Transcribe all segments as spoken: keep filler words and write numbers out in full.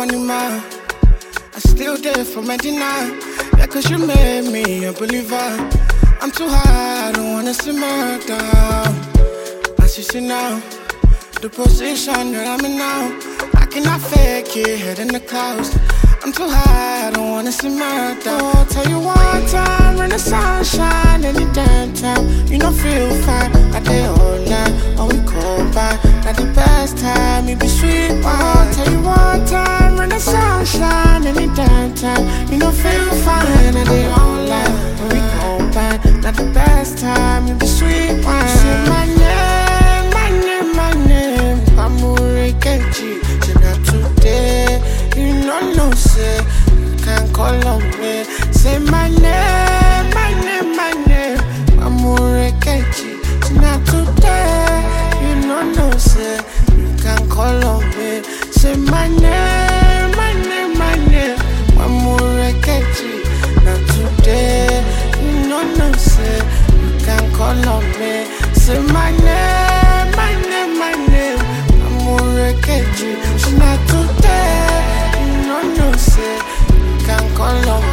money man. I still there for my dinner. Yeah, cause you made me a believer. I'm too high, I don't wanna see my down. As you see now, the position that I'm in now, I cannot fake it, head in the clouds. I'm too high, I don't wanna see my down. Oh, tell you one time, when the sun shine, any damn time, you don't feel fine. I did all night, when we call back. Not the best time, it be sweet. Oh, tell you one time, when the sun shine, any damn time, you don't feel fine. I did all night, when we call back. Not the best time, it be sweet. Wine. Say my name, my name, my name. Pamure Kenchi, not today. You know, no, say, you can't call on me. Say my name, my name, my name. Pamure Kenchi, not today. You know, no, say, you can't call on me. Say my name, my name, my name. Pamure Kenchi, not today. You know, no, say, you can't call on me. Say my name, my name, my name. Pamure Kenchi, not today. No, no, say, you can't call on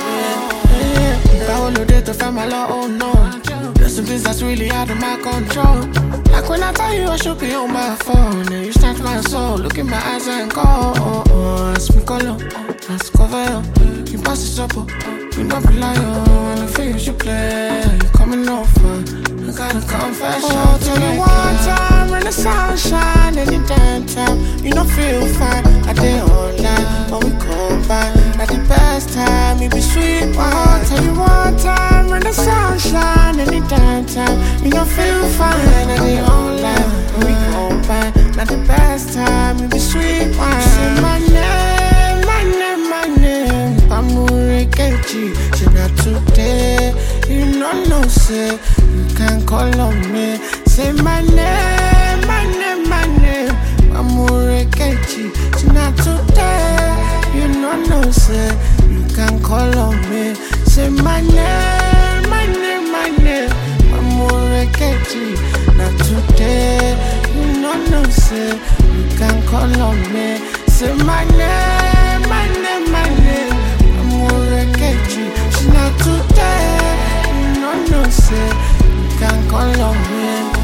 me. If I wanna date to find my love, oh no. There's some things that's really out of my control. Like when I tell you I should be on my phone, and you snatch my soul, look in my eyes and go, oh, oh, ask me color, ask cover, you pass it up, you don't rely on the figures you play, you coming over, I got a confession. Oh, tell me one time, when the sun shine, any damn time, you don't feel fine, I did all night, when we call back, not the best time, it be sweet. Oh, tell you one time, when the sun shine, any damn time, you don't feel fine, I did all night, when we call back, not the best time, it be sweet. Wine. Say my name, my name, my name, Pamure Kenchi, she not today, you know, no, say, you can't call on me. Say my name, my name, my name, Pamure Kenchi, she not today, you know, no, say, you can't call on me. Say my name, my name, my name, Pamure Kenchi, not today, you know, no, say, you can't call on me. Say my name, my name, my name, Pamure Kenchi, she not today, you know, no, say, you can't call on me.